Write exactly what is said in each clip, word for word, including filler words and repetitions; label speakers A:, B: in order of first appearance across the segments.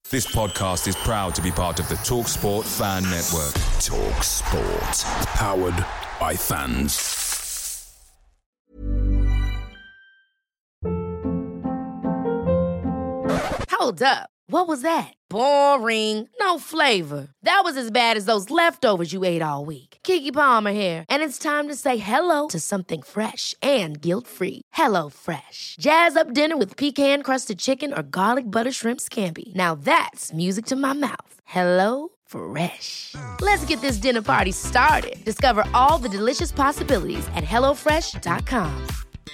A: This podcast is proud to be part of the TalkSport Fan Network. TalkSport. Powered by fans.
B: Hold up. What was that? Boring. No flavor. That was as bad as those leftovers you ate all week. Keke Palmer here. And it's time to say hello to something fresh and guilt-free. Hello Fresh. Jazz up dinner with pecan-crusted chicken or garlic butter shrimp scampi. Now that's music to my mouth. Hello Fresh. Let's get this dinner party started. Discover all the delicious possibilities at hello fresh dot com.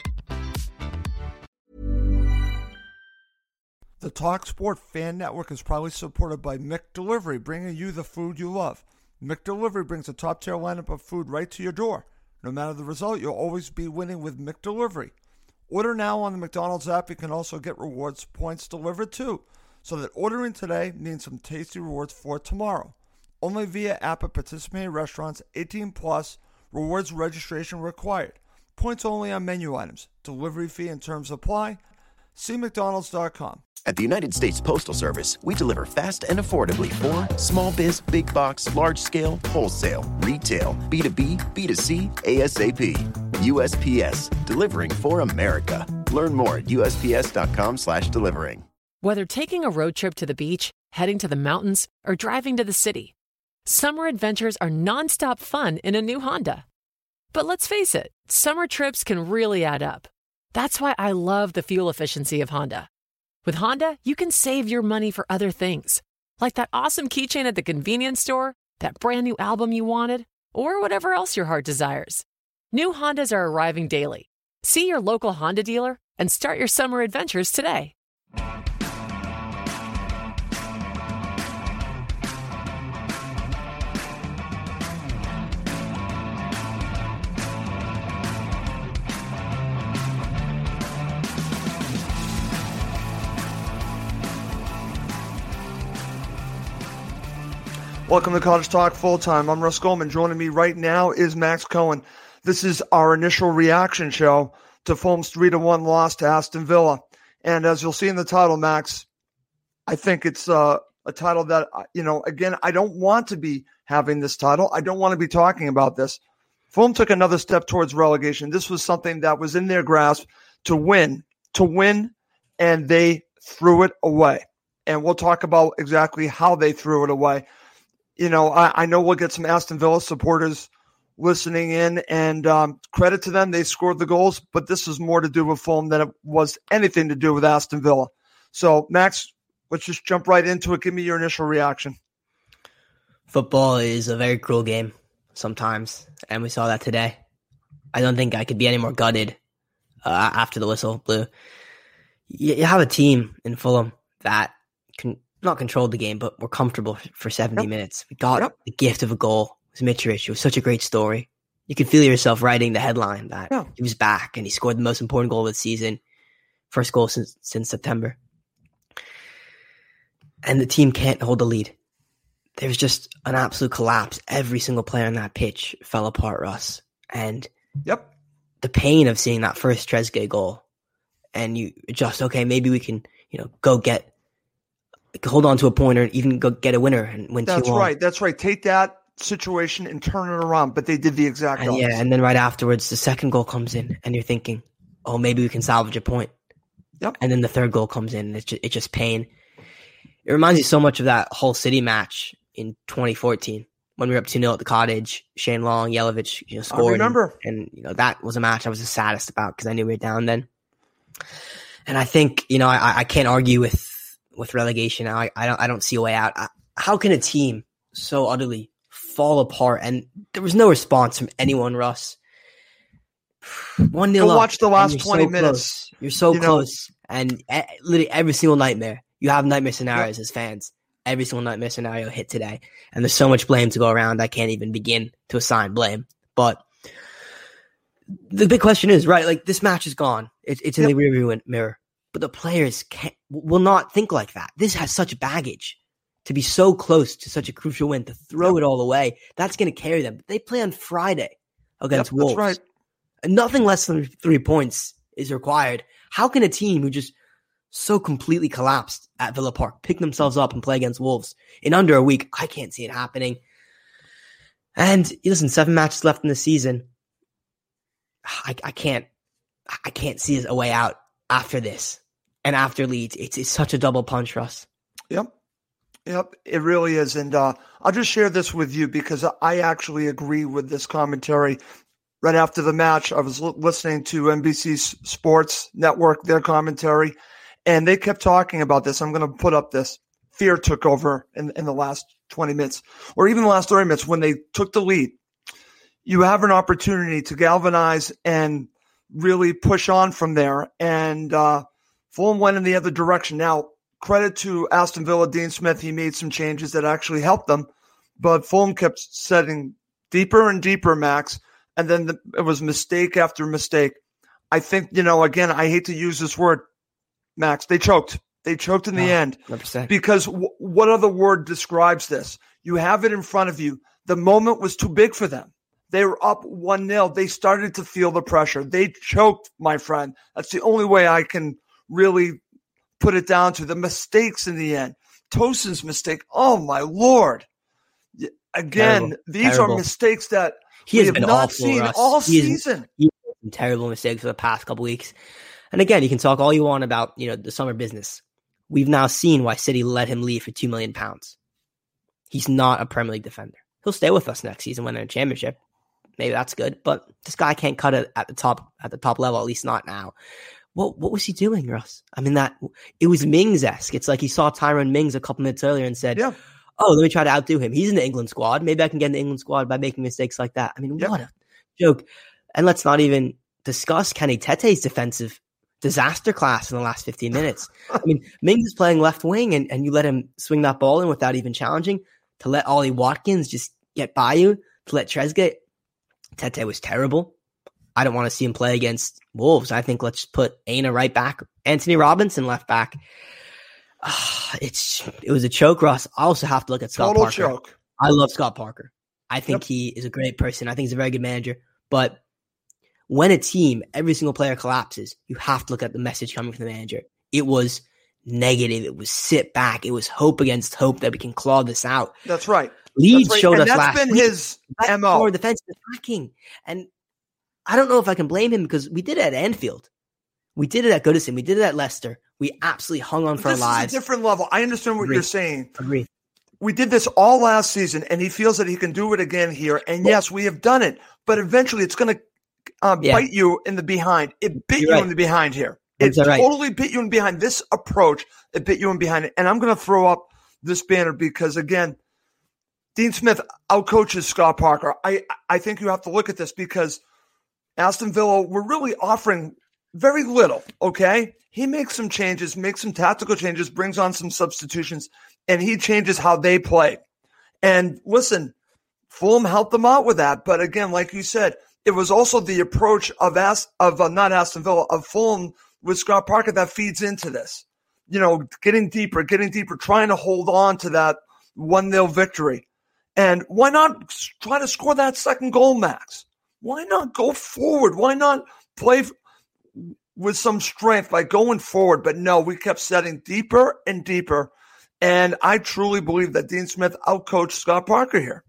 C: The TalkSport Fan Network is proudly supported by McDelivery, bringing you the food you love. McDelivery brings a top-tier lineup of food right to your door. No matter the result, you'll always be winning with McDelivery. Order now on the McDonald's app. You can also get rewards points delivered too, so that ordering today means some tasty rewards for tomorrow. Only via app at participating restaurants. eighteen plus. Rewards registration required. Points only on menu items. Delivery fee and terms apply. See mcdonalds dot com.
D: At the United States Postal Service, we deliver fast and affordably for small biz, big box, large scale, wholesale, retail, B two B, B two C, ASAP. U S P S, delivering for America. Learn more at U S P S dot com slash delivering.
E: Whether taking a road trip to the beach, heading to the mountains, or driving to the city, summer adventures are nonstop fun in a new Honda. But let's face it, summer trips can really add up. That's why I love the fuel efficiency of Honda. With Honda, you can save your money for other things, like that awesome keychain at the convenience store, that brand new album you wanted, or whatever else your heart desires. New Hondas are arriving daily. See your local Honda dealer and start your summer adventures today.
C: Welcome to College Talk Full Time. I'm Russ Goldman. Joining me right now is Max Cohen. This is our initial reaction show to Fulham's three to one loss to Aston Villa. And as you'll see in the title, Max, I think it's uh, a title that, you know, again, I don't want to be having this title. I don't want to be talking about this. Fulham took another step towards relegation. This was something that was in their grasp to win, to win, and they threw it away. And we'll talk about exactly how they threw it away. You know, I, I know we'll get some Aston Villa supporters listening in, and um, credit to them. They scored the goals, but this is more to do with Fulham than it was anything to do with Aston Villa. So, Max, let's just jump right into it. Give me your initial reaction.
F: Football is a very cruel game sometimes, and we saw that today. I don't think I could be any more gutted uh, after the whistle blew. You, you have a team in Fulham that can not controlled the game, but were comfortable for seventy yep. minutes. We got yep. the gift of a goal. It was Mitrovic. It was such a great story. You could feel yourself writing the headline that yeah. he was back and he scored the most important goal of the season. First goal since since September. And the team can't hold the lead. There's just an absolute collapse. Every single player on that pitch fell apart, Russ. And
C: yep.
F: the pain of seeing that first Trezeguet goal, and you just, okay, maybe we can, you know, go get hold on to a point or even go get a winner and win two one.
C: That's right. That's right. Take that situation and turn it around. But they did the exact
F: and
C: opposite.
F: Yeah, and then right afterwards, the second goal comes in, and you're thinking, oh, maybe we can salvage a point.
C: Yep.
F: And then the third goal comes in, and it's just, it's just pain. It reminds me so much of that Hull City match in twenty fourteen when we were up two nil at the Cottage. Shane Long, Jelavic, you know, scored.
C: I remember.
F: And, and you know, that was a match I was the saddest about because I knew we were down then. And I think, you know, I, I can't argue with with relegation. I, I don't I don't see a way out. I, how can a team so utterly fall apart? And there was no response from anyone, Russ. one nil up.
C: Watch the last twenty
F: so
C: minutes.
F: Close. You're so
C: you
F: close. Know. And uh, literally every single nightmare. You have nightmare scenarios
C: yep.
F: as fans. Every single nightmare scenario hit today. And there's so much blame to go around. I can't even begin to assign blame. But the big question is, right, like this match is gone. It, it's in yep. the rearview mirror. But the players can't, will not think like that. This has such baggage to be so close to such a crucial win, to throw yep. it all away. That's going to carry them. They play on Friday against
C: yep,
F: Wolves.
C: That's right.
F: And nothing less than three points is required. How can a team who just so completely collapsed at Villa Park, pick themselves up and play against Wolves in under a week. I can't see it happening. And listen, seven matches left in the season. I, I can't, I can't see a way out after this and after Leeds. It's, it's such a double punch, Russ.
C: Yep. Yep, it really is. And uh, I'll just share this with you because I actually agree with this commentary. Right after the match, I was l- listening to N B C Sports Network, their commentary, and they kept talking about this. I'm going to put up this. Fear took over in, in the last twenty minutes, or even the last thirty minutes when they took the lead. You have an opportunity to galvanize and really push on from there. And uh, Fulham went in the other direction. Now, credit to Aston Villa, Dean Smith. He made some changes that actually helped them, but Fulham kept setting deeper and deeper, Max. And then the, it was mistake after mistake. I think, you know, again, I hate to use this word, Max. They choked. They choked in the oh, end. one hundred percent. Because w- what other word describes this? You have it in front of you. The moment was too big for them. They were up one nil. They started to feel the pressure. They choked, my friend. That's the only way I can really put it down to. The mistakes in the end. Tosin's mistake. Oh, my Lord. Again, terrible. these terrible. are mistakes that He has been not awful, seen Russ. all he season.
F: He has been terrible mistakes for the past couple weeks. And again, you can talk all you want about, you know, the summer business. We've now seen why City let him leave for two million pounds. He's not a Premier League defender. He'll stay with us next season when they're in championship. Maybe that's good, but this guy can't cut it at the top at the top level, at least not now. What what was he doing, Russ? I mean, that it was Mings-esque. It's like he saw Tyrone Mings a couple minutes earlier and said, yeah. oh, let me try to outdo him. He's in the England squad. Maybe I can get in the England squad by making mistakes like that. I mean, yep. what a joke. And let's not even discuss Kenny Tete's defensive disaster class in the last fifteen minutes. I mean, Mings is playing left wing, and, and you let him swing that ball in without even challenging, to let Ollie Watkins just get by you, to let Trezeguet. Tete was terrible. I don't want to see him play against Wolves. I think let's put Aina right back, Anthony Robinson left back. Uh, it's it was a choke, Ross. I also have to look at Scott
C: Total
F: Parker.
C: Choke.
F: I love Scott Parker. I think
C: Yep.
F: he is a great person. I think he's a very good manager. But when a team, every single player collapses, you have to look at the message coming from the manager. It was negative. It was sit back. It was hope against hope that we can claw this out.
C: That's right.
F: Leeds
C: That's right.
F: showed
C: and
F: us
C: that's
F: last
C: been
F: week.
C: his M O.
F: More defensive attacking. And I don't know if I can blame him because we did it at Anfield. We did it at Goodison. We did it at Leicester. We absolutely hung on for
C: This
F: our lives.
C: is a different level. I understand what
F: Agree.
C: you're saying.
F: Agree.
C: We did this all last season, and he feels that he can do it again here. And yes, we have done it, but eventually it's going to uh,
F: Yeah.
C: bite you in the behind. It bit
F: You're
C: you
F: right.
C: in the behind here. It
F: That's right.
C: totally bit you in behind. This approach, it bit you in behind. And I'm going to throw up this banner because, again, Dean Smith outcoaches Scott Parker. I, I think you have to look at this because Aston Villa were really offering very little, okay? He makes some changes, makes some tactical changes, brings on some substitutions, and he changes how they play. And listen, Fulham helped them out with that. But again, like you said, it was also the approach of Ast- of uh, not Aston Villa, of Fulham with Scott Parker that feeds into this. You know, getting deeper, getting deeper, trying to hold on to that one nil victory. And why not try to score that second goal, Max? Why not go forward? Why not play f- with some strength by going forward? But no, we kept setting deeper and deeper. And I truly believe that Dean Smith outcoached Scott Parker here.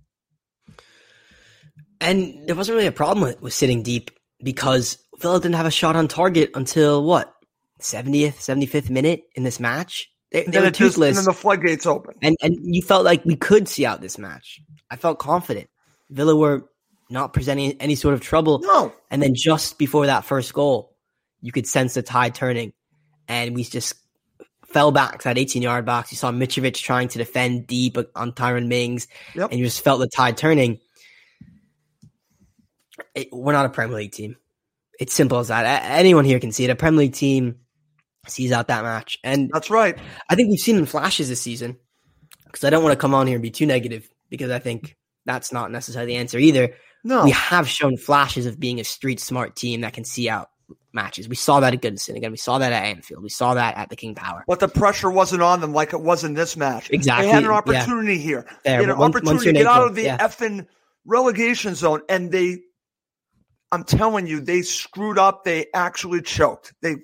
F: And there wasn't really a problem with, with sitting deep because Villa didn't have a shot on target until what? seventieth, seventy-fifth minute in this match? They,
C: And
F: they
C: then,
F: were
C: it just, and
F: toothless.
C: then the floodgates open.
F: And and you felt like we could see out this match. I felt confident. Villa were not presenting any sort of trouble.
C: No.
F: And then just before that first goal, you could sense the tide turning. And we just fell back to that eighteen-yard box. You saw Mitrovic trying to defend deep on Tyrone Mings.
C: Yep.
F: And you just felt the tide turning. It, we're not a Premier League team. It's simple as that. A- anyone here can see it. A Premier League team sees out that match. And
C: That's right.
F: I think we've seen in flashes this season, because I don't want to come on here and be too negative, because I think that's not necessarily the answer either.
C: No.
F: We have shown flashes of being a street smart team that can see out matches. We saw that at Goodison again. We saw that at Anfield. We saw that at the King Power.
C: But the pressure wasn't on them like it was in this match.
F: Exactly.
C: They had an opportunity
F: Yeah.
C: here.
F: Fair.
C: They had an
F: Once-
C: opportunity
F: once
C: to
F: you're
C: get out
F: naked,
C: of the
F: yeah.
C: effing relegation zone, and they, I'm telling you, they screwed up. They actually choked. They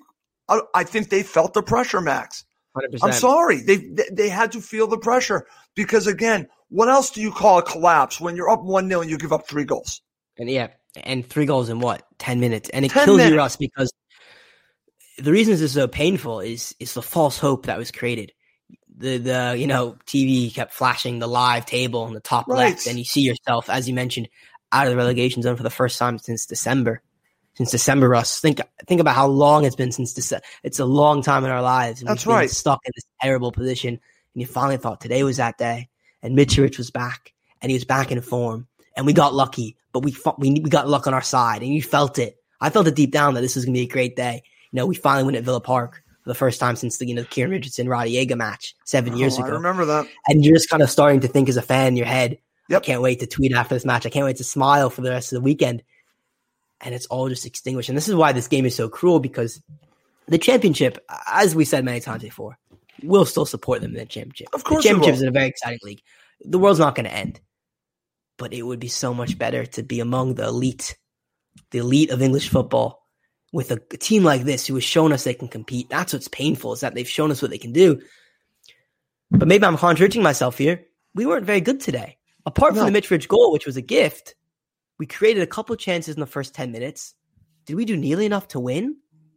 C: I, I think they felt the pressure, Max.
F: one hundred percent.
C: I'm sorry. They, they they had to feel the pressure because, again, what else do you call a collapse when you're up one nil and you give up three goals?
F: And yeah, and three goals in what? ten minutes. And it
C: ten
F: kills
C: minutes.
F: you, Russ, because the reason this is so painful is is the false hope that was created. The, the you know, T V kept flashing the live table in the top
C: Right.
F: left, and you see yourself, as you mentioned, out of the relegation zone for the first time since December. Since December, Russ. Think think about how long it's been since December. It's a long time in our lives. And
C: That's
F: we've been
C: right.
F: stuck in this terrible position. And you finally thought today was that day. And Mitrovic was back. And he was back in form. And we got lucky. But we fought, we we got luck on our side. And you felt it. I felt it deep down that this was going to be a great day. You know, we finally went at Villa Park for the first time since the, you know, Kieran Richardson, Rodiega match seven years
C: Oh,
F: ago.
C: I remember that.
F: And you're just kind of starting to think as a fan in your head,
C: Yep.
F: I can't wait to tweet after this match. I can't wait to smile for the rest of the weekend. And it's all just extinguished. And this is why this game is so cruel, because the championship, as we said many times before, we'll still support them in the championship.
C: Of course
F: the
C: we
F: championship
C: will.
F: is a very exciting league. The world's not going to end. But it would be so much better to be among the elite, the elite of English football, with a, a team like this who has shown us they can compete. That's what's painful, is that they've shown us what they can do. But maybe I'm contradicting myself here. We weren't very good today. Apart from
C: No.
F: the Mitrovic goal, which was a gift, we created a couple chances in the first ten minutes. Did we do nearly enough to win?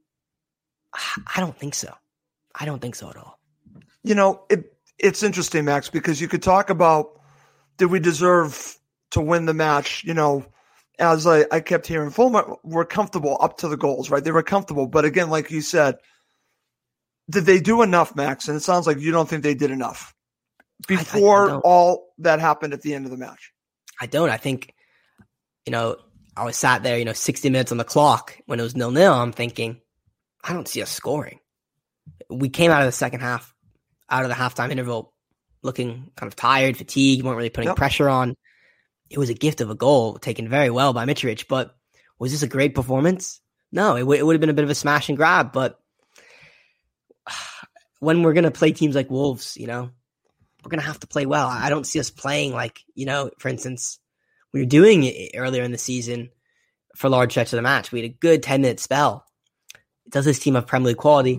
F: I don't think so. I don't think so at all.
C: You know, it it's interesting, Max, because you could talk about, did we deserve to win the match? You know, as I, I kept hearing, Fulham were comfortable up to the goals, right? They were comfortable. But again, like you said, did they do enough, Max? And it sounds like you don't think they did enough before
F: I, I, I
C: all that happened at the end of the match.
F: I don't. I think, you know, I was sat there, you know, sixty minutes on the clock when it was nil-nil. I'm thinking, I don't see us scoring. We came out of the second half, out of the halftime interval, looking kind of tired, fatigued, weren't really putting
C: Yep.
F: pressure on. It was a gift of a goal taken very well by Mitrovic, but was this a great performance? No, it, w- it would have been a bit of a smash and grab, but when we're going to play teams like Wolves, you know, we're going to have to play well. I don't see us playing like, you know, for instance, we were doing it earlier in the season for large stretch of the match. We had a good ten-minute spell. Does this team have Premier League quality?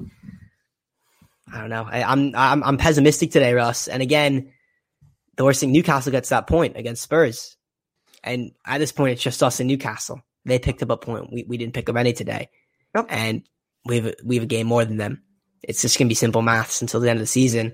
F: I don't know. I, I'm I'm I'm pessimistic today, Russ. And again, the worst thing, Newcastle gets that point against Spurs. And at this point, it's just us and Newcastle. They picked up a point. We we didn't pick up any today.
C: Yep.
F: And we have, a, we have a game more than them. It's just going to be simple maths until the end of the season.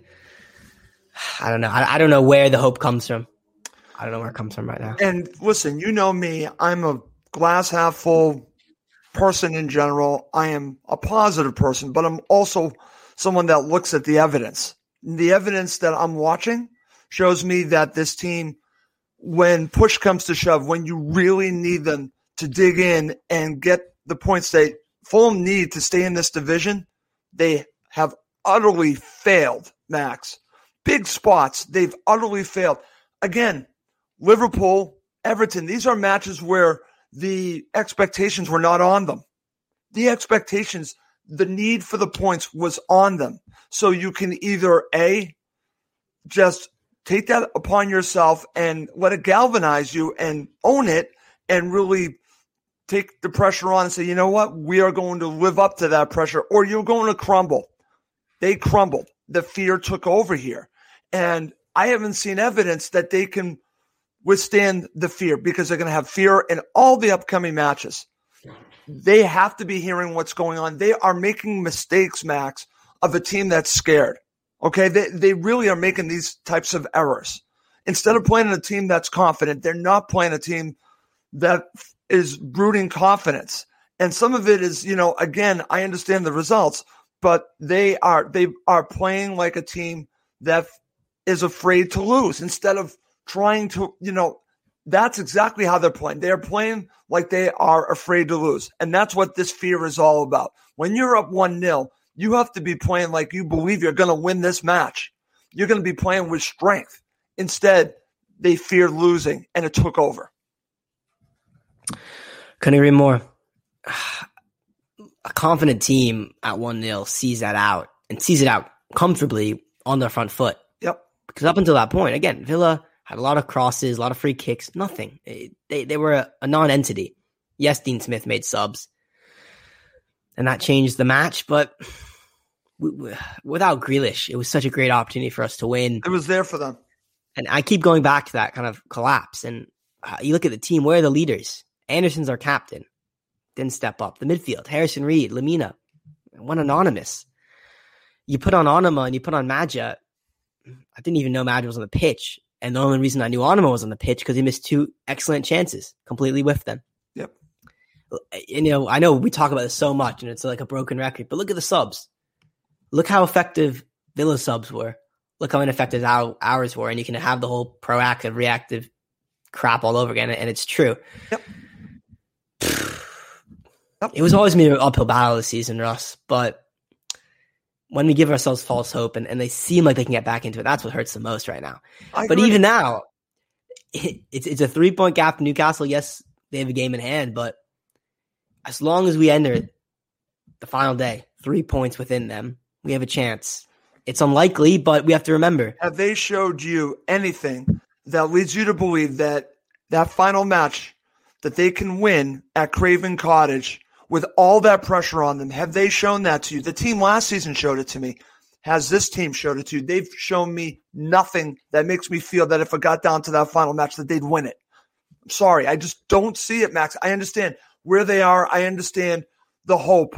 F: I don't know. I, I don't know where the hope comes from. I don't know where it comes from right now.
C: And listen, you know me, I'm a glass half full person in general. I am a positive person, but I'm also someone that looks at the evidence. The evidence that I'm watching shows me that this team, when push comes to shove, when you really need them to dig in and get the points they Fulham need to stay in this division, they have utterly failed, Max. Big spots, they've utterly failed. Again, Liverpool, Everton, these are matches where the expectations were not on them. The expectations, the need for the points was on them. So you can either A, just take that upon yourself and let it galvanize you and own it and really take the pressure on and say, you know what, we are going to live up to that pressure, or you're going to crumble. They crumbled. The fear took over here. And I haven't seen evidence that they can withstand the fear, because they're going to have fear in all the upcoming matches. They have to be hearing what's going on. They are making mistakes, Max, of a team that's scared. Okay, they they really are making these types of errors. Instead of playing a team that's confident, they're not playing a team that is brooding confidence. And some of it is, you know, again, I understand the results, but they are they are playing like a team that is afraid to lose instead of trying to, you know, that's exactly how they're playing. They're playing like they are afraid to lose. And that's what this fear is all about. When you're up one nil, you have to be playing like you believe you're going to win this match. You're going to be playing with strength. Instead, they feared losing, and it took over.
F: Couldn't agree more. A confident team at one nil sees that out and sees it out comfortably on their front foot.
C: Yep.
F: Because up until that point, again, Villa had a lot of crosses, a lot of free kicks, nothing. They they, they were a, a non-entity. Yes, Dean Smith made subs. and that changed the match. But we, we, without Grealish, it was such a great opportunity for us to win.
C: It was there for them.
F: And I keep going back to that kind of collapse. And uh, you look at the team, where are the leaders? Anderson's our captain. Didn't step up. The midfield, Harrison Reed, Lamina, one anonymous. You put on Onuma and you put on Madja. I didn't even know Madja was on the pitch. And the only reason I knew Onuma was on the pitch because he missed two excellent chances, completely whiffed them.
C: Yep.
F: And, you know, I know we talk about this so much and it's like a broken record, but look at the subs. Look how effective Villa subs were. Look how ineffective our, ours were. And you can have the whole proactive, reactive crap all over again. And it's true.
C: Yep. Yep.
F: It was always me an uphill battle this season, Russ. But when we give ourselves false hope and, and they seem like they can get back into it, that's what hurts the most right now.
C: I
F: but
C: agree.
F: even now, it, it's it's a three-point gap to Newcastle. Yes, they have a game in hand, but as long as we enter the final day, three points within them, we have a chance. It's unlikely, but we have to remember.
C: Have they showed you anything that leads you to believe that that final match that they can win at Craven Cottage with all that pressure on them, have they shown that to you? The team last season showed it to me. Has this team showed it to you? They've shown me nothing that makes me feel that if it got down to that final match that they'd win it. I'm sorry. I just don't see it, Max. I understand where they are. I understand the hope.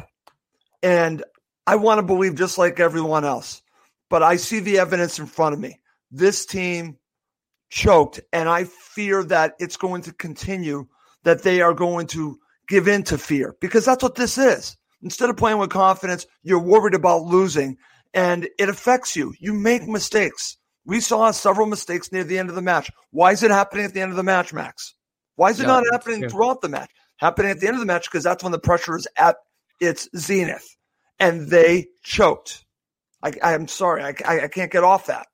C: And I want to believe just like everyone else. But I see the evidence in front of me. This team choked, and I fear that it's going to continue, that they are going to give in to fear, because that's what this is. Instead of playing with confidence, you're worried about losing, and it affects you. You make mistakes. We saw several mistakes near the end of the match. Why is it happening at the end of the match, Max? Why is it
F: No,
C: not happening
F: true.
C: throughout the match? Happening at the end of the match because that's when the pressure is at its zenith, and they choked. I, I'm sorry. I, I, I can't get off that.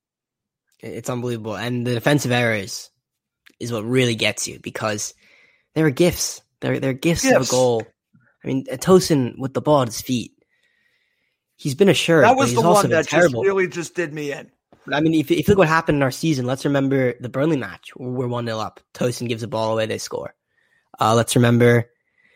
F: It's unbelievable. And the defensive errors is what really gets you, because they were gifts. They're, they're gifts
C: Yes.
F: of a goal. I mean, Tosin with the ball at his feet, he's been assured,
C: That
F: but
C: was
F: he's
C: the
F: also
C: one
F: been
C: that just
F: terrible.
C: really just did me in.
F: I mean, if, if you look what happened in our season, let's remember the Burnley match where we're one nil up. Tosin gives the ball away, they score. Uh, let's remember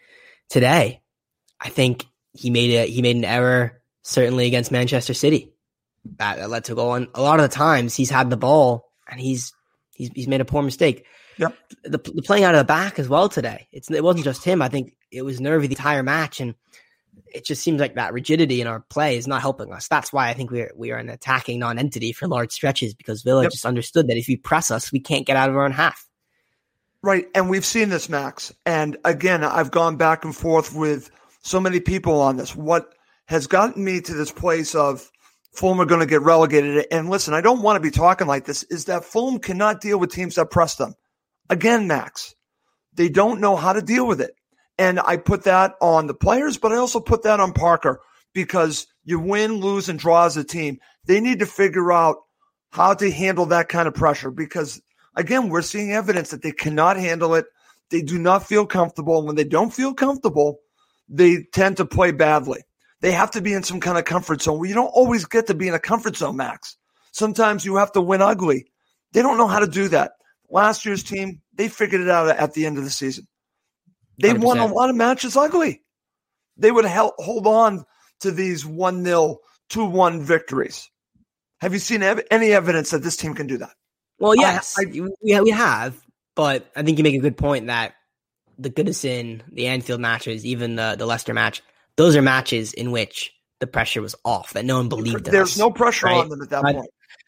F: today. I think he made a he made an error, certainly against Manchester City. That, that led to a goal. And a lot of the times he's had the ball and he's he's he's made a poor mistake.
C: Yep.
F: The, the playing out of the back as well today. It's it wasn't just him. I think it was nervy the entire match, and it just seems like that rigidity in our play is not helping us. That's why I think we're we are an attacking non-entity for large stretches, because Villa
C: Yep.
F: just understood that if you press us, we can't get out of our own half.
C: Right. And we've seen this, Max. And again, I've gone back and forth with so many people on this. What has gotten me to this place of Fulham are going to get relegated. And listen, I don't want to be talking like this, is that Fulham cannot deal with teams that press them. Again, Max, they don't know how to deal with it. And I put that on the players, but I also put that on Parker, because you win, lose, and draw as a team. They need to figure out how to handle that kind of pressure, because, again, we're seeing evidence that they cannot handle it. They do not feel comfortable. And when they don't feel comfortable, they tend to play badly. They have to be in some kind of comfort zone where you don't always get to be in a comfort zone, Max. Sometimes you have to win ugly. They don't know how to do that. Last year's team, they figured it out at the end of the season. They
F: one hundred percent.
C: won a lot of matches ugly. They would hel- hold on to these one nil, two one victories. Have you seen ev- any evidence that this team can do that?
F: Well, yes,
C: I-
F: we, we have, but I think you make a good point that the Goodison, the Anfield matches, even the, the Leicester match, those are matches in which the pressure was off, that no one believed in
C: There's
F: us,
C: no pressure
F: right?
C: on them at that
F: I-
C: point.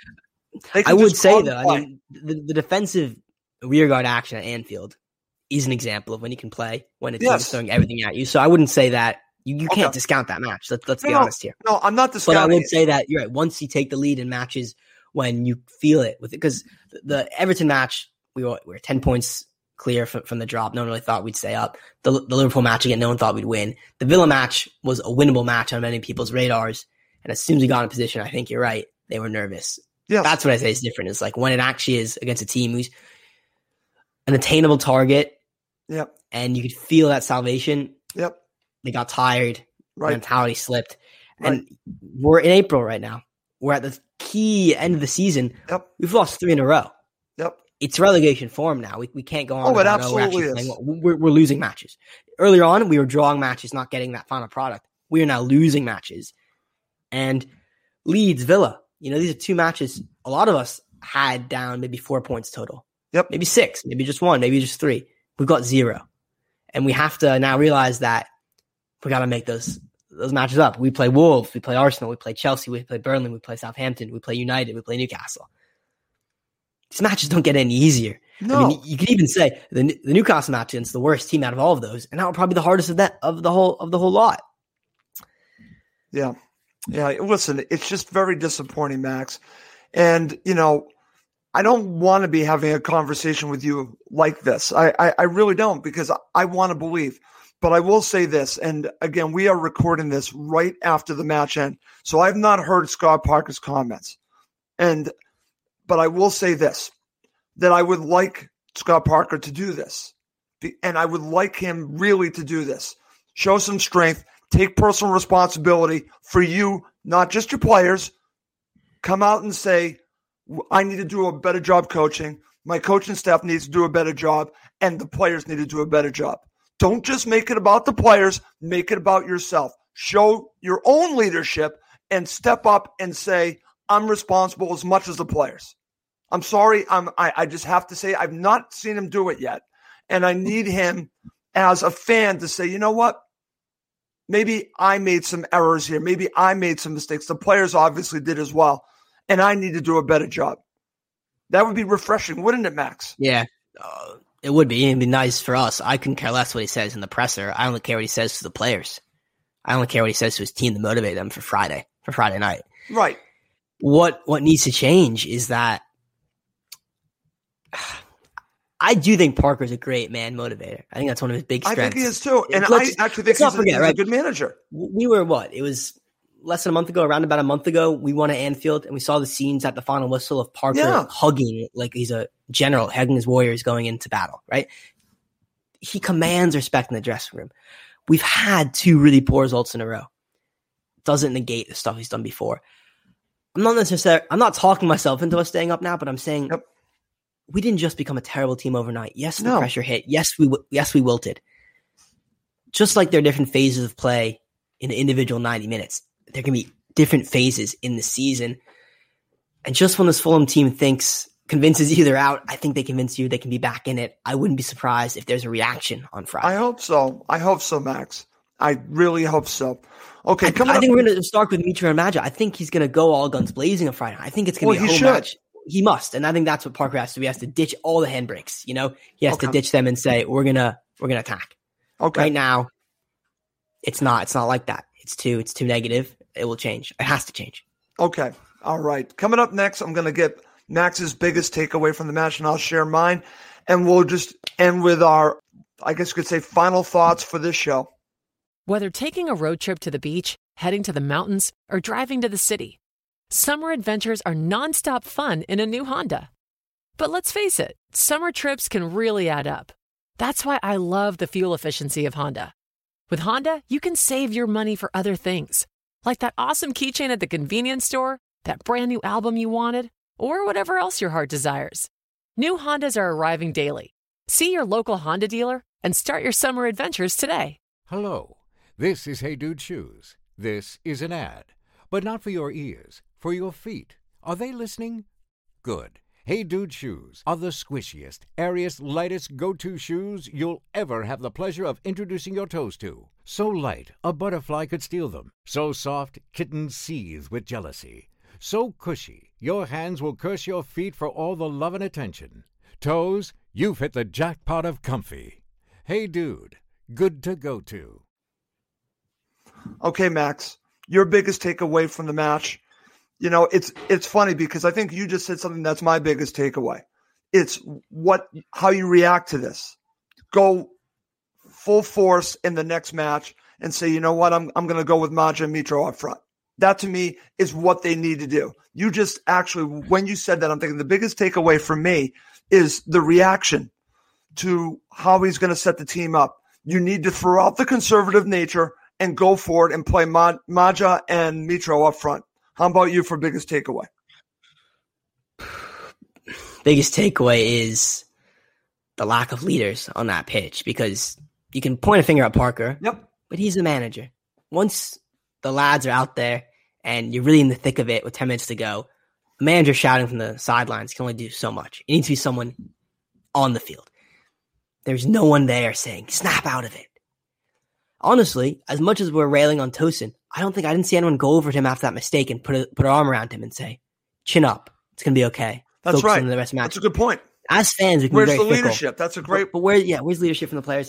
C: They can
F: I would
C: just
F: say,
C: go and
F: though, I
C: play.
F: mean, the, the defensive rearguard action at Anfield is an example of when you can play, when it's
C: Yes.
F: throwing everything at you. So I wouldn't say that. You, you can't
C: Okay.
F: discount that match. Let's, let's
C: No,
F: be
C: no,
F: honest here.
C: No, I'm not
F: But I
C: discounting
F: would
C: it.
F: say that you're right. Once you take the lead in matches, when you feel it with it, because the, the Everton match, we were, we were ten points clear from, from the drop. No one really thought we'd stay up. The, the Liverpool match, again, no one thought we'd win. The Villa match was a winnable match on many people's radars. And as soon as we got in position, I think you're right. They were nervous.
C: Yes.
F: That's what I say is different. It's like when it actually is against a team who's an attainable target,
C: Yep.
F: and you could feel that salvation.
C: Yep.
F: They got tired.
C: Right.
F: Mentality slipped.
C: Right.
F: And we're in April right now. We're at the key end of the season.
C: Yep.
F: We've lost three in a row.
C: Yep.
F: it's relegation form now. We we can't go on.
C: Oh, it
F: about,
C: absolutely
F: oh, we're,
C: is.
F: well. we're, we're losing matches. Earlier on, we were drawing matches, not getting that final product. We are now losing matches. And Leeds, Villa, you know, these are two matches a lot of us had down maybe four points total.
C: Yep.
F: Maybe six, maybe just one, maybe just three. We've got zero. And we have to now realize that we got to make those those matches up. We play Wolves, we play Arsenal, we play Chelsea, we play Burnley, we play Southampton, we play United, we play Newcastle. These matches don't get any easier.
C: No.
F: I mean, you could even say the, the Newcastle match against the worst team out of all of those, and that would probably be the hardest of that of the whole of the whole lot.
C: Yeah. Yeah. Listen, it's just very disappointing, Max. And, you know, I don't want to be having a conversation with you like this. I, I, I really don't, because I, I want to believe. But I will say this, and again, we are recording this right after the match end, so I've not heard Scott Parker's comments. And but I will say this, that I would like Scott Parker to do this. And I would like him really to do this. Show some strength, take personal responsibility for you, not just your players. Come out and say, I need to do a better job coaching. My coaching staff needs to do a better job, and the players need to do a better job. Don't just make it about the players. Make it about yourself. Show your own leadership and step up and say, I'm responsible as much as the players. I'm sorry. I'm, I, I just have to say I've not seen him do it yet. And I need him as a fan to say, you know what? Maybe I made some errors here. Maybe I made some mistakes. The players obviously did as well. And I need to do a better job. That would be refreshing, wouldn't it, Max?
F: Yeah, uh, it would be. It'd be nice for us. I couldn't care less what he says in the presser. I only care what he says to the players. I only care what he says to his team to motivate them for Friday, for Friday night.
C: Right.
F: What what needs to change is that I do think Parker's a great man motivator. I think that's one of his big strengths.
C: I think he is too. And
F: let's,
C: I actually think he's,
F: forget,
C: a, he's
F: right?
C: a good manager.
F: We were what? It was less than a month ago, around about a month ago, we won at Anfield, and we saw the scenes at the final whistle of Parker
C: yeah.
F: hugging, like he's a general, hugging his warriors going into battle, right? He commands respect in the dressing room. We've had two really poor results in a row. Doesn't negate the stuff he's done before. I'm not necessarily, I'm not talking myself into us staying up now, but I'm saying yep. we didn't just become a terrible team overnight. Yes, the no. pressure hit. Yes, we yes we wilted. Just like there are different phases of play in the individual ninety minutes, there can be different phases in the season. And just when this Fulham team thinks, convinces you they're out, I think they convince you they can be back in it. I wouldn't be surprised if there's a reaction on Friday.
C: I hope so. I hope so, Max. I really hope so. Okay,
F: I,
C: coming
F: I
C: up.
F: think we're going to start with Mitra and Maja. I think he's going to go all guns blazing on Friday. I think it's going to
C: well,
F: be a
C: he
F: home
C: should.
F: match. He must, and I think that's what Parker has to do. He has to ditch all the handbrakes. You know, he has
C: okay.
F: to ditch them and say, "We're gonna, we're gonna attack."
C: Okay.
F: Right now, it's not. It's not like that. It's too. It's too negative. It will change. It has to change.
C: Okay. All right. Coming up next, I'm going to get Max's biggest takeaway from the match, and I'll share mine, and we'll just end with our, I guess you could say, final thoughts for this show.
E: Whether taking a road trip to the beach, heading to the mountains, or driving to the city, summer adventures are nonstop fun in a new Honda. But let's face it, summer trips can really add up. That's why I love the fuel efficiency of Honda. With Honda, you can save your money for other things, like that awesome keychain at the convenience store, that brand new album you wanted, or whatever else your heart desires. New Hondas are arriving daily. See your local Honda dealer and start your summer adventures today.
G: Hello, this is Hey Dude Shoes. This is an ad, but not for your ears, for your feet. Are they listening? Good. Hey Dude Shoes are the squishiest, airiest, lightest go-to shoes you'll ever have the pleasure of introducing your toes to. So light, a butterfly could steal them. So soft, kittens seethe with jealousy. So cushy, your hands will curse your feet for all the love and attention. Toes, you've hit the jackpot of comfy. Hey Dude, good to go to.
C: Okay, Max, your biggest takeaway from the match. You know, it's it's funny because I think you just said something that's my biggest takeaway. It's what how you react to this. Go full force in the next match and say, you know what, I'm I'm going to go with Maja and Mitro up front. That to me is what they need to do. You just actually, when you said that, I'm thinking the biggest takeaway for me is the reaction to how he's going to set the team up. You need to throw out the conservative nature and go for it and play Ma- Maja and Mitro up front. How about you for biggest takeaway?
F: biggest takeaway is the lack of leaders on that pitch, because you can point a finger at Parker,
C: yep,
F: but he's the manager. Once the lads are out there and you're really in the thick of it with ten minutes to go, the manager shouting from the sidelines can only do so much. It needs to be someone on the field. There's no one there saying, snap out of it. Honestly, as much as we're railing on Tosin, I don't think I didn't see anyone go over to him after that mistake and put a, put an arm around him and say, chin up. It's going to be okay.
C: That's
F: Focus
C: right.
F: on the rest of the match.
C: That's a good point.
F: As fans, we can
C: Where's
F: be very
C: the
F: fickle.
C: leadership? That's a great...
F: But, but where, yeah, where's leadership from the players?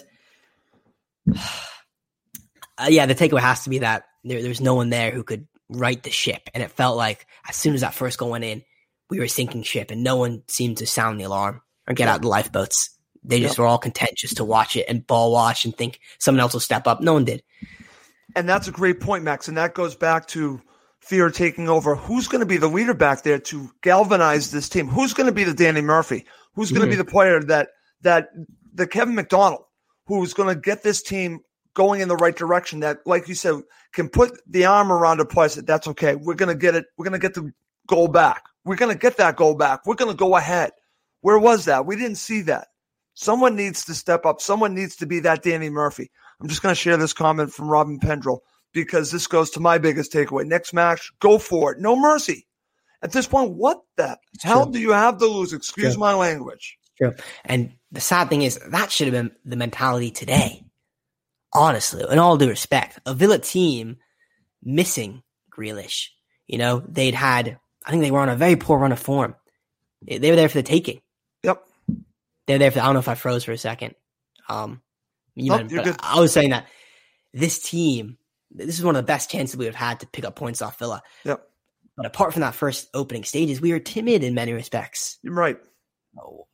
F: uh, yeah, the takeaway has to be that there, there's no one there who could right the ship. And it felt like as soon as that first goal went in, we were sinking ship and no one seemed to sound the alarm or get out the lifeboats. They just yep. were all content just to watch it and ball watch and think someone else will step up. No one did.
C: And that's a great point, Max. And that goes back to fear taking over. Who's going to be the leader back there to galvanize this team? Who's going to be the Danny Murphy? Who's going to mm-hmm. be the player that, that the Kevin McDonald, who's going to get this team going in the right direction, that, like you said, can put the arm around a place that that's okay. We're going to get it. We're going to get the goal back. We're going to get that goal back. We're going to go ahead. Where was that? We didn't see that. Someone needs to step up. Someone needs to be that Danny Murphy. I'm just going to share this comment from Robin Pendrell because this goes to my biggest takeaway. Next match, go for it. No mercy. At this point, what the it's hell true. do you have to lose? Excuse true. my language.
F: True. And the sad thing is that should have been the mentality today. Honestly, in all due respect, a Villa team missing Grealish. You know, they'd had, I think they were on a very poor run of form. They were there for the taking.
C: Yep.
F: They're there for, I don't know if I froze for a second. Um, you
C: oh,
F: know, but I was saying that this team, this is one of the best chances we would have had to pick up points off Villa.
C: Yep.
F: But apart from that first opening stages, we were timid in many respects.
C: You're right.
F: Oh,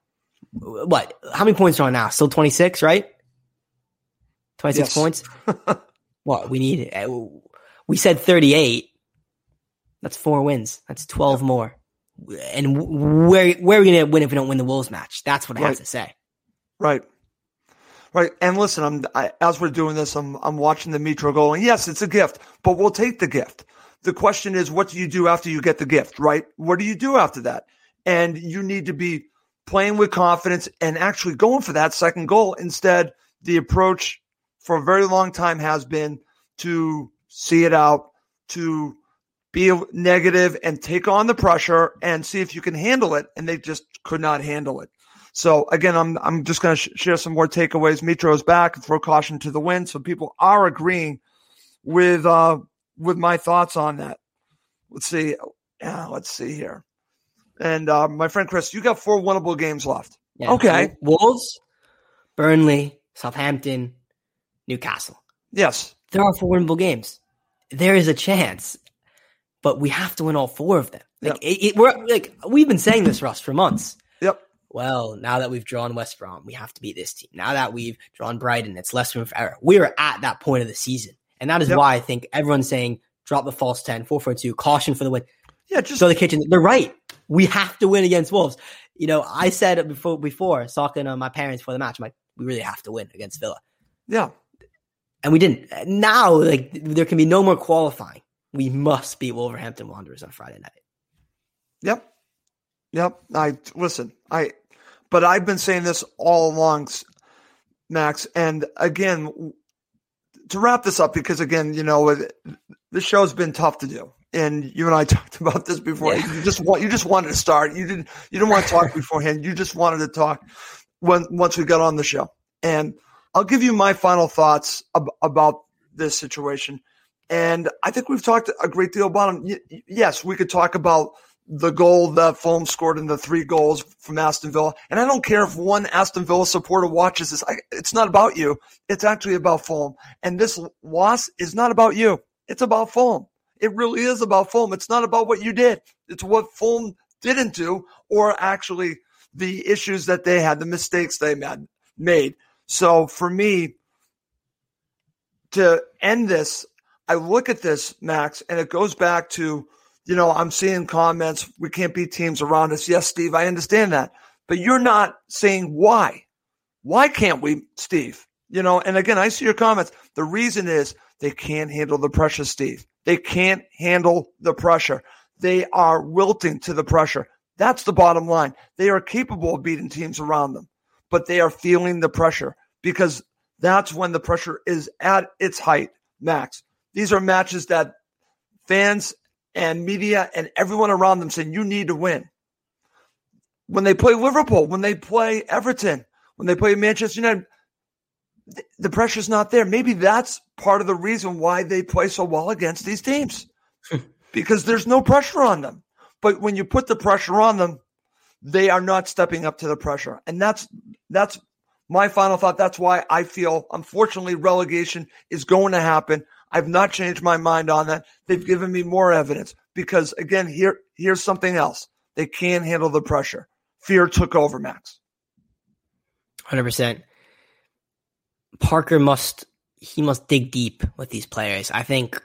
F: what? How many points are on now? Still twenty-six, right? twenty-six yes. points? What? We need, we said thirty-eight. That's four wins. That's twelve yep. more. And where where are we going to win if we don't win the Wolves match? That's what I
C: right.
F: have to say.
C: Right. Right. And listen, I'm I, as we're doing this, I'm I'm watching the Mitro goal. And yes, it's a gift, but we'll take the gift. The question is, what do you do after you get the gift, right? What do you do after that? And you need to be playing with confidence and actually going for that second goal. Instead, the approach for a very long time has been to see it out, to be negative and take on the pressure and see if you can handle it. And they just could not handle it. So again, I'm I'm just going to sh- share some more takeaways. Mitro's back and throw caution to the wind. So people are agreeing with uh, with my thoughts on that. Let's see. Yeah, let's see here. And uh, my friend Chris, you got four winnable games left.
F: Yeah,
C: okay.
F: Wolves, Burnley, Southampton, Newcastle.
C: Yes.
F: There are four winnable games. There is a chance. But we have to win all four of them. Like
C: yep.
F: it, it, we're like we've been saying this, Russ, for months.
C: Yep.
F: Well, now that we've drawn West Brom, we have to beat this team. Now that we've drawn Brighton, it's less room for error. We are at that point of the season, and that is yep. why I think everyone's saying drop the false ten, four four two, caution for the win.
C: Yeah, just
F: go to the kitchen. They're right. We have to win against Wolves. You know, I said it before before talking to my parents for the match. I'm like, we really have to win against Villa.
C: Yeah,
F: and we didn't. Now, like, there can be no more qualifying. We must beat Wolverhampton Wanderers on Friday night.
C: Yep. Yep. I listen, I, but I've been saying this all along, Max. And again, to wrap this up, because again, you know, this show's been tough to do. And you and I talked about this before. Yeah. You just want, you just wanted to start. You didn't, you didn't want to talk beforehand. You just wanted to talk when, once we got on the show. And I'll give you my final thoughts ab- about this situation. And I think we've talked a great deal about him. Y- yes, we could talk about the goal that Fulham scored and the three goals from Aston Villa. And I don't care if one Aston Villa supporter watches this. I, it's not about you. It's actually about Fulham. And this loss is not about you. It's about Fulham. It really is about Fulham. It's not about what you did. It's what Fulham didn't do, or actually the issues that they had, the mistakes they made. So for me, to end this, I look at this, Max, and it goes back to, you know, I'm seeing comments, we can't beat teams around us. Yes, Steve, I understand that. But you're not saying why. Why can't we, Steve? You know, and again, I see your comments. The reason is they can't handle the pressure, Steve. They can't handle the pressure. They are wilting to the pressure. That's the bottom line. They are capable of beating teams around them, but they are feeling the pressure because that's when the pressure is at its height, Max. These are matches that fans and media and everyone around them saying you need to win. When they play Liverpool, when they play Everton, when they play Manchester United, the pressure's not there. Maybe that's part of the reason why they play so well against these teams because there's no pressure on them. But when you put the pressure on them, they are not stepping up to the pressure. And that's that's my final thought. That's why I feel, unfortunately, relegation is going to happen. I've not changed my mind on that. They've given me more evidence because, again, here here's something else. They can't handle the pressure. Fear took over, Max.
F: one hundred percent. Parker must he must dig deep with these players. I think.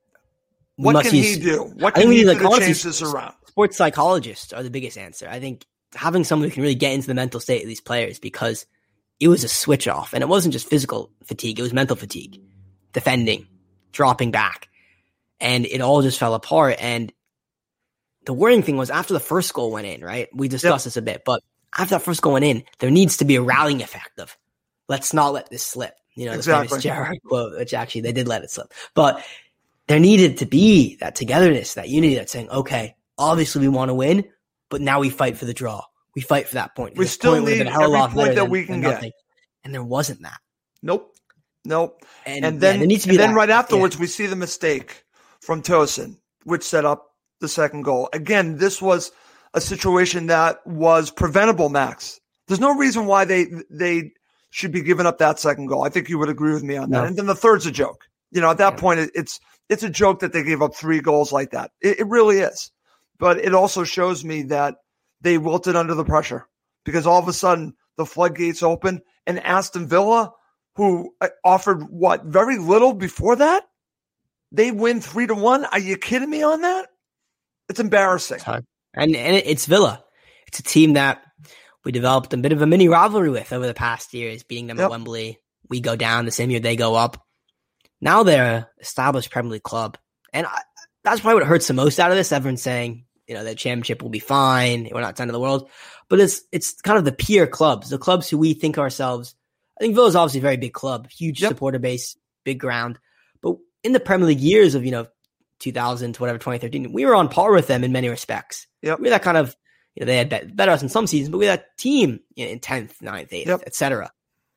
C: What can use, he do? What can he do like, to honestly, change this around?
F: Sports psychologists are the biggest answer. I think having someone who can really get into the mental state of these players because it was a switch off. And it wasn't just physical fatigue. It was mental fatigue. Defending, dropping back. And it all just fell apart. And the worrying thing was after the first goal went in, right? We discussed yep. this a bit. But after that first goal went in, there needs to be a rallying effect of let's not let this slip. You know, the exactly. famous Gerrard quote, which actually they did let it slip. But there needed to be that togetherness, that unity that's saying, okay, obviously we want to win, but now we fight for the draw. We fight for that point.
C: We
F: this
C: still
F: point
C: need every point that we can get.
F: And there wasn't that.
C: Nope. Nope.
F: And,
C: and then,
F: yeah, needs to
C: and
F: be
C: then
F: that,
C: right afterwards,
F: yeah.
C: we see the mistake from Tosin, which set up the second goal. Again, this was a situation that was preventable, Max. There's no reason why they they should be giving up that second goal. I think you would agree with me on that. No. And then the third's a joke. You know, at that yeah. point, it, it's it's a joke that they gave up three goals like that. It, it really is. But it also shows me that they wilted under the pressure because all of a sudden the floodgates open and Aston Villa, who offered what, very little before that, they win three to one. Are you kidding me on that? It's embarrassing.
F: And, and it's Villa. It's a team that we developed a bit of a mini rivalry with over the past years, beating them yep. at Wembley. We go down the same year they go up. Now they're an established Premier League club. And I, that's probably what hurts the most out of this. Everyone's saying, you know, the championship will be fine. We're not the end of the world. But it's it's kind of the peer clubs, the clubs who we think ourselves. I think Villa's obviously a very big club, huge yep. supporter base, big ground. But in the Premier League years of, you know, two thousand to whatever, twenty thirteen, we were on par with them in many respects. Yep. We were that kind of, you know, they had bet, better us in some seasons, but we had that team you know, in tenth, ninth, eighth, yep. et cetera.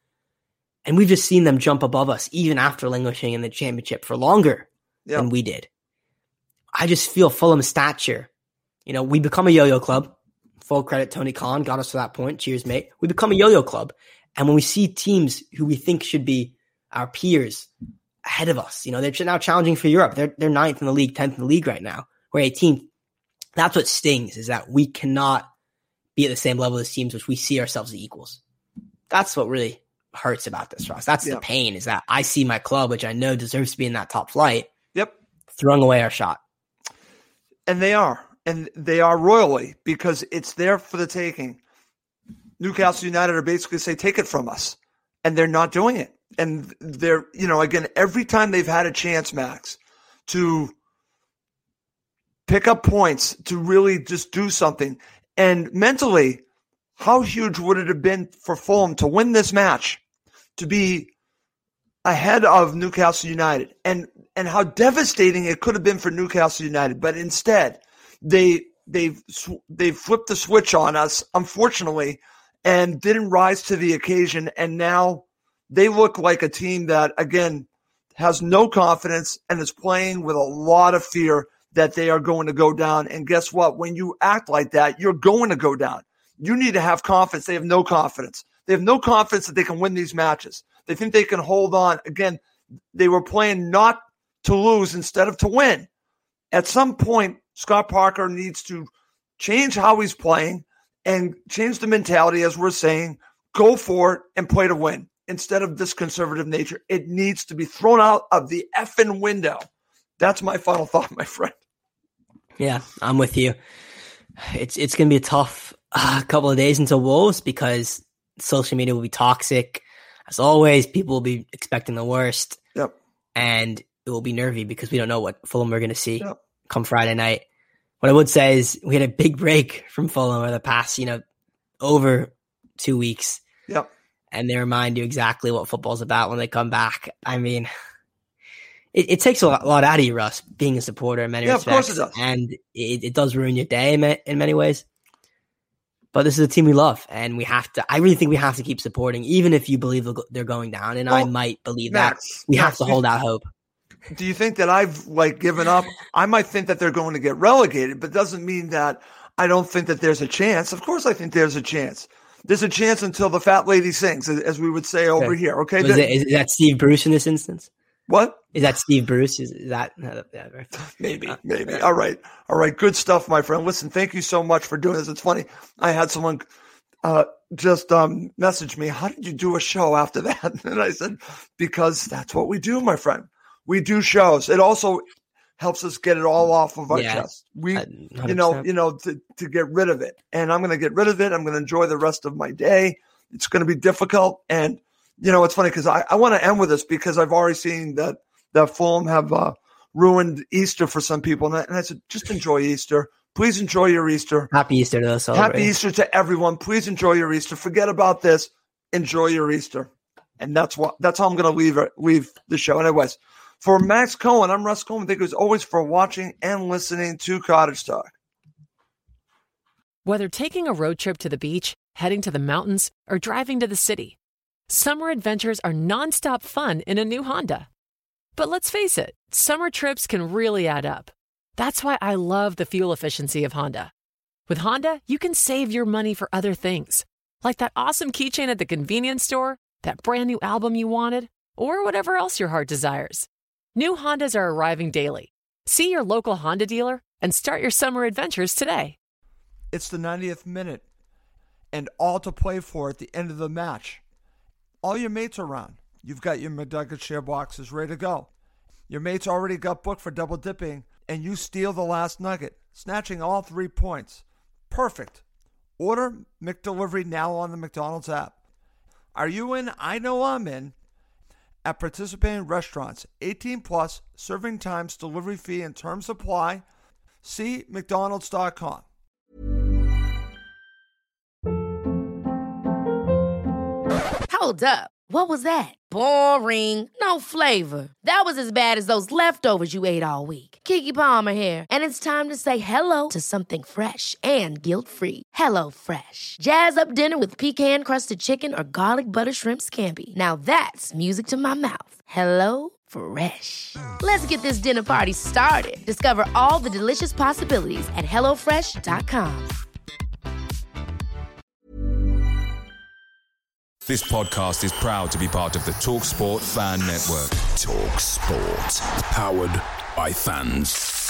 F: And we've just seen them jump above us, even after languishing in the championship for longer yep. than we did. I just feel Fulham's stature. You know, we become a yo-yo club. Full credit, Tony Khan got us to that point. Cheers, mate. We become a yo-yo club. And when we see teams who we think should be our peers ahead of us, you know, they're now challenging for Europe. They're they're ninth in the league, tenth in the league right now. We're eighteenth. That's what stings, is that we cannot be at the same level as teams which we see ourselves as equals. That's what really hurts about this, Ross. That's yeah. the pain, is that I see my club, which I know deserves to be in that top flight,
C: yep,
F: throwing away our shot.
C: And they are. And they are royally, because it's there for the taking. Newcastle United are basically say, take it from us. And they're not doing it. And they're, you know, again, every time they've had a chance, Max, to pick up points, to really just do something. And mentally, how huge would it have been for Fulham to win this match, to be ahead of Newcastle United? And and how devastating it could have been for Newcastle United. But instead, they they've they've flipped the switch on us, unfortunately, and didn't rise to the occasion. And now they look like a team that, again, has no confidence and is playing with a lot of fear that they are going to go down. And guess what? When you act like that, you're going to go down. You need to have confidence. They have no confidence. They have no confidence that they can win these matches. They think they can hold on. Again, they were playing not to lose instead of to win. At some point, Scott Parker needs to change how he's playing and change the mentality, as we're saying, go for it and play to win instead of this conservative nature. It needs to be thrown out of the effing window. That's my final thought, my friend.
F: Yeah, I'm with you. It's it's going to be a tough uh, couple of days until Wolves, because social media will be toxic. As always, people will be expecting the worst. Yep. And it will be nervy because we don't know what Fulham we're going to see. Yep. Come Friday night. What I would say is we had a big break from Fulham over the past, you know, over two weeks.
C: Yep.
F: And they remind you exactly what football's about when they come back. I mean, it, it takes a lot, a lot out of you, Russ, being a supporter in many
C: yeah,
F: respects.
C: Of course it does.
F: And it, it does ruin your day in, in many ways. But this is a team we love, and we have to. I really think we have to keep supporting, even if you believe they're going down. And well, I might believe Max, that. We Max, have to hold out hope.
C: Do you think that I've like given up? I might think that they're going to get relegated, but doesn't mean that I don't think that there's a chance. Of course, I think there's a chance. There's a chance until the fat lady sings, as we would say over
F: okay.
C: here. Okay,
F: so is, it, is that Steve Bruce in this instance?
C: What
F: is that? Steve Bruce? Is, is that no, yeah, right.
C: maybe? Maybe. All right, all right. Good stuff, my friend. Listen, thank you so much for doing this. It's funny. I had someone uh, just um, message me. How did you do a show after that? And I said, because that's what we do, my friend. We do shows. It also helps us get it all off of our
F: yeah,
C: chest. We,
F: one hundred percent. you
C: know, you know, to, to get rid of it. And I'm going to get rid of it. I'm going to enjoy the rest of my day. It's going to be difficult. And, you know, it's funny because I, I want to end with this because I've already seen that, that Fulham have uh, ruined Easter for some people. And I, and I said, just enjoy Easter. Please enjoy your Easter.
F: Happy Easter to us all.
C: Happy Easter to everyone. Please enjoy your Easter. Forget about this. Enjoy your Easter. And that's what, that's how I'm going to leave it, leave the show. Anyways, for Max Cohen, I'm Russ Coleman. Thank you as always for watching and listening to Cottage Talk.
E: Whether taking a road trip to the beach, heading to the mountains, or driving to the city, summer adventures are nonstop fun in a new Honda. But let's face it, summer trips can really add up. That's why I love the fuel efficiency of Honda. With Honda, you can save your money for other things, like that awesome keychain at the convenience store, that brand new album you wanted, or whatever else your heart desires. New Hondas are arriving daily. See your local Honda dealer and start your summer adventures today.
C: It's the ninetieth minute and all to play for at the end of the match. All your mates are around. You've got your McNugget share boxes ready to go. Your mates already got booked for double dipping and you steal the last nugget, snatching all three points. Perfect. Order McDelivery now on the McDonald's app. Are you in? I know I'm in. At participating restaurants, eighteen plus, serving times, delivery fee, and terms apply. See mcdonalds dot com.
B: Hold up. What was that? Boring. No flavor. That was as bad as those leftovers you ate all week. Keke Palmer here, and it's time to say hello to something fresh and guilt-free. Hello Fresh. Jazz up dinner with pecan-crusted chicken or garlic butter shrimp scampi. Now that's music to my mouth. Hello Fresh. Let's get this dinner party started. Discover all the delicious possibilities at hello fresh dot com.
A: This podcast is proud to be part of the TalkSport Fan Network. TalkSport. Powered by fans.